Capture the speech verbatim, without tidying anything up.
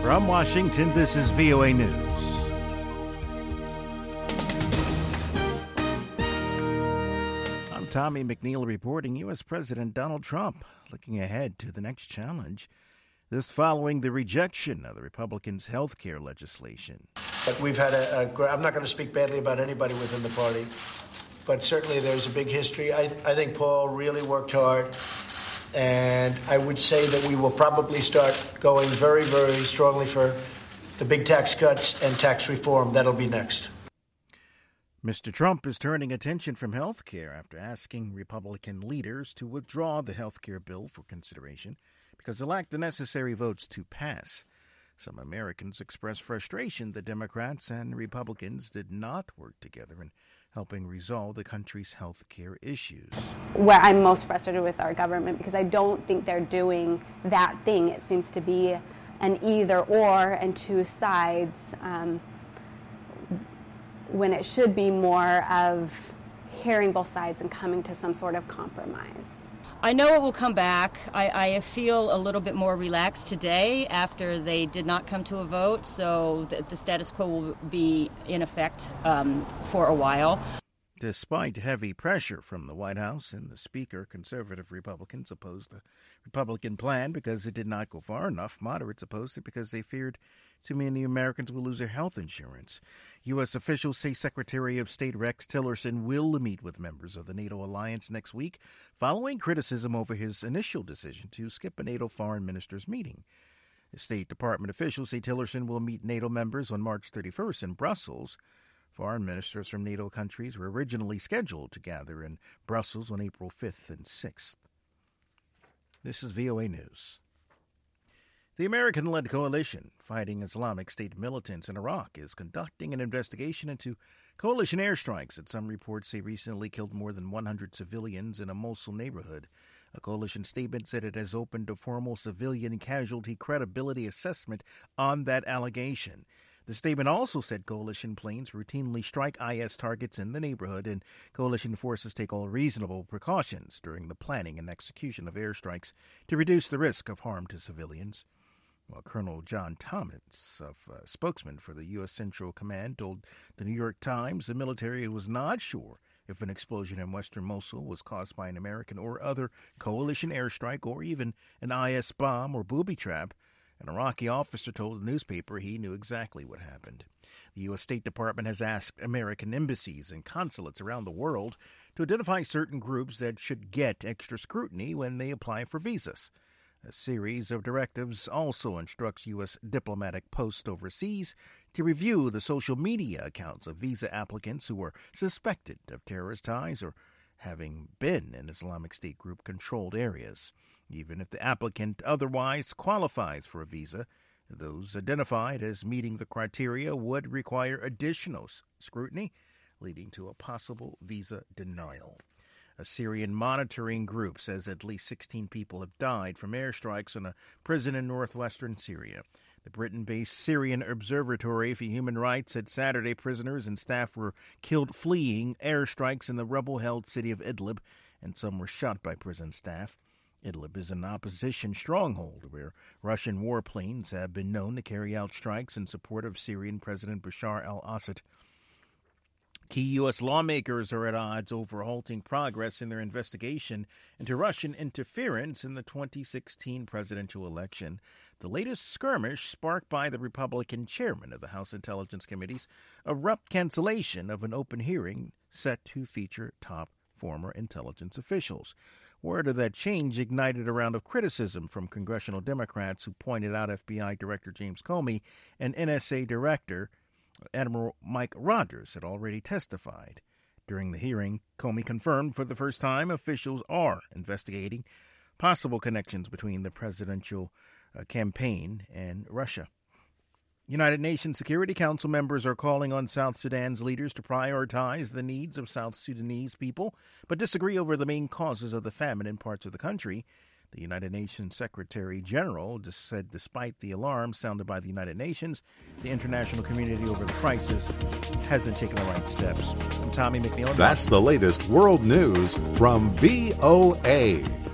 From Washington, this is V O A News. I'm Tommy McNeil reporting. U S. President Donald Trump looking ahead to the next challenge. This following the rejection of the Republicans' health care legislation. But we've had a, a I'm not going to speak badly about anybody within the party, but certainly there's a big history. I, I think Paul really worked hard. And I would say that we will probably start going very, very strongly for the big tax cuts and tax reform. That'll be next. Mister Trump is turning attention from health care after asking Republican leaders to withdraw the health care bill for consideration because it lacked the necessary votes to pass. Some Americans expressed frustration that Democrats and Republicans did not work together in helping resolve the country's health care issues. Where I'm most frustrated with our government because I don't think they're doing that thing. It seems to be an either or and two sides um, when it should be more of hearing both sides and coming to some sort of compromise. I know it will come back. I, I feel a little bit more relaxed today after they did not come to a vote, so the, the status quo will be in effect um, for a while. Despite heavy pressure from the White House and the Speaker, conservative Republicans opposed the Republican plan because it did not go far enough. Moderates opposed it because they feared too many Americans will lose their health insurance. U S officials say Secretary of State Rex Tillerson will meet with members of the NATO alliance next week, following criticism over his initial decision to skip a NATO foreign ministers' meeting. The State Department officials say Tillerson will meet NATO members on March thirty-first in Brussels. Foreign ministers from NATO countries were originally scheduled to gather in Brussels on April fifth and sixth. This is V O A News. The American-led coalition fighting Islamic State militants in Iraq is conducting an investigation into coalition airstrikes that some reports say recently killed more than one hundred civilians in a Mosul neighborhood. A coalition statement said it has opened a formal civilian casualty credibility assessment on that allegation. The statement also said coalition planes routinely strike I S targets in the neighborhood, and coalition forces take all reasonable precautions during the planning and execution of airstrikes to reduce the risk of harm to civilians. Well, Colonel John Thomas, of, uh, spokesman for the U S. Central Command, told the New York Times the military was not sure if an explosion in western Mosul was caused by an American or other coalition airstrike or even an I S bomb or booby trap. An Iraqi officer told the newspaper he knew exactly what happened. The U S. State Department has asked American embassies and consulates around the world to identify certain groups that should get extra scrutiny when they apply for visas. A series of directives also instructs U S diplomatic posts overseas to review the social media accounts of visa applicants who are suspected of terrorist ties or having been in Islamic State group-controlled areas. Even if the applicant otherwise qualifies for a visa, those identified as meeting the criteria would require additional scrutiny, leading to a possible visa denial. A Syrian monitoring group says at least sixteen people have died from airstrikes on a prison in northwestern Syria. The Britain-based Syrian Observatory for Human Rights said Saturday prisoners and staff were killed fleeing airstrikes in the rebel-held city of Idlib, and some were shot by prison staff. Idlib is an opposition stronghold where Russian warplanes have been known to carry out strikes in support of Syrian President Bashar al-Assad. Key U S lawmakers are at odds over halting progress in their investigation into Russian interference in the twenty sixteen presidential election. The latest skirmish sparked by the Republican chairman of the House Intelligence Committee's abrupt cancellation of an open hearing set to feature top former intelligence officials. Word of that change ignited a round of criticism from congressional Democrats who pointed out F B I Director James Comey and N S A Director Admiral Mike Rogers had already testified. During the hearing, Comey confirmed for the first time officials are investigating possible connections between the presidential uh, campaign and Russia. United Nations Security Council members are calling on South Sudan's leaders to prioritize the needs of South Sudanese people, but disagree over the main causes of the famine in parts of the country. The United Nations Secretary General just said despite the alarm sounded by the United Nations, the international community over the crisis hasn't taken the right steps. I'm Tommy McNeil. That's the latest world news from V O A.